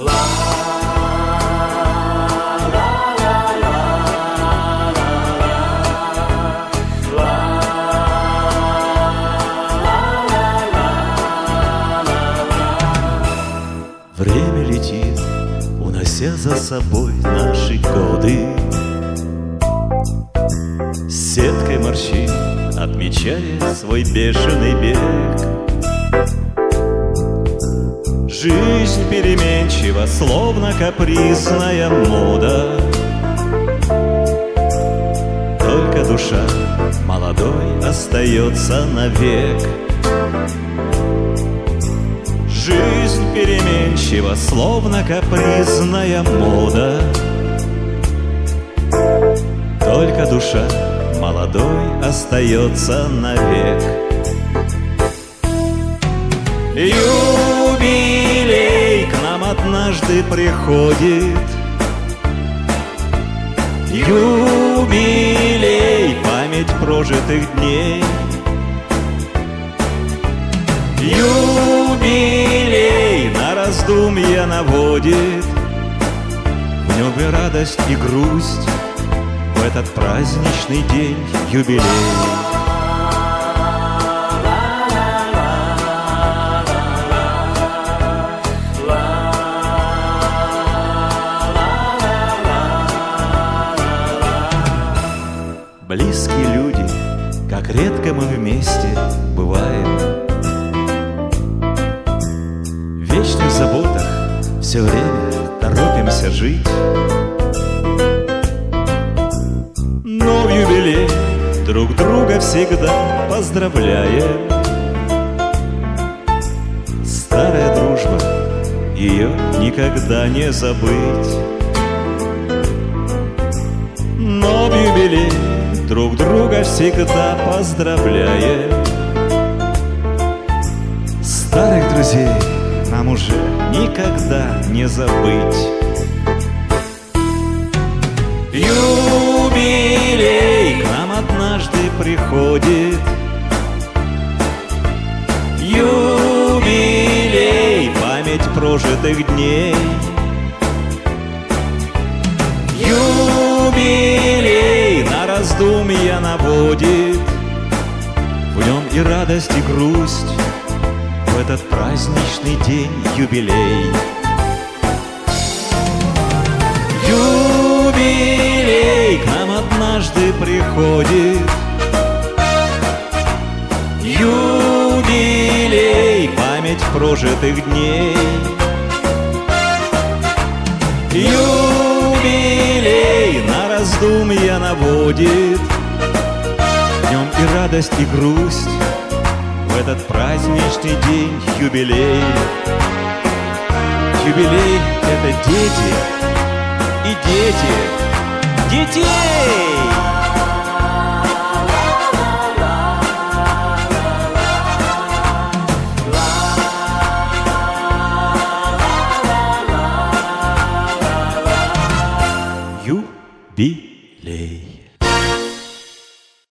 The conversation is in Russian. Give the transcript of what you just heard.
Время летит, унося за собой наши годы, сеткой морщин отмечая свой бешеный бег. Жизнь переменчива, словно капризная мода, только душа молодой остается навек. Жизнь переменчива, словно капризная мода, только душа молодой остается навек. Юбилей к нам однажды приходит, юбилей, память прожитых дней. Юбилей на раздумья наводит, в нем и радость, и грусть, в этот праздничный день юбилей. Близкие люди, как редко мы вместе бываем, в вечных заботах все время торопимся жить. Но в юбилей друг друга всегда поздравляем. Старая дружба, ее никогда не забыть. Но в юбилей друг друга всегда поздравляем. Старых друзей нам уже никогда не забыть. Юбилей к нам однажды приходит, юбилей, память прожитых дней. Юбилей на раздумья наводит, в нем и радость, и грусть, в этот праздничный день юбилей. Юбилей к нам однажды приходит, юбилей, память прожитых дней. Юбилей на раздумья наводит, в нем и радость, и грусть, в этот праздничный день юбилей. Юбилей — это дети и дети детей. Юбилей.